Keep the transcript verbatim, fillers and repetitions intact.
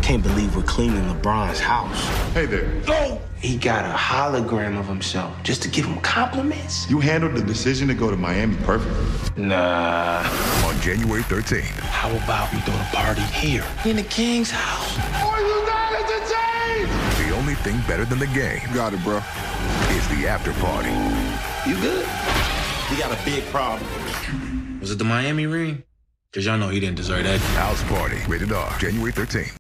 can't believe we're cleaning LeBron's house. Hey there. Go! He got a hologram of himself just to give him compliments. You handled the decision to go to Miami perfectly. Nah. On January thirteenth. How about we throw the party here in the King's house? Are you not entertained? The only thing better than the game. You got it, bro. Is the after party. You good? We got a big problem. Was it the Miami ring? Because y'all know he didn't deserve that. House Party. Rated R. January thirteenth.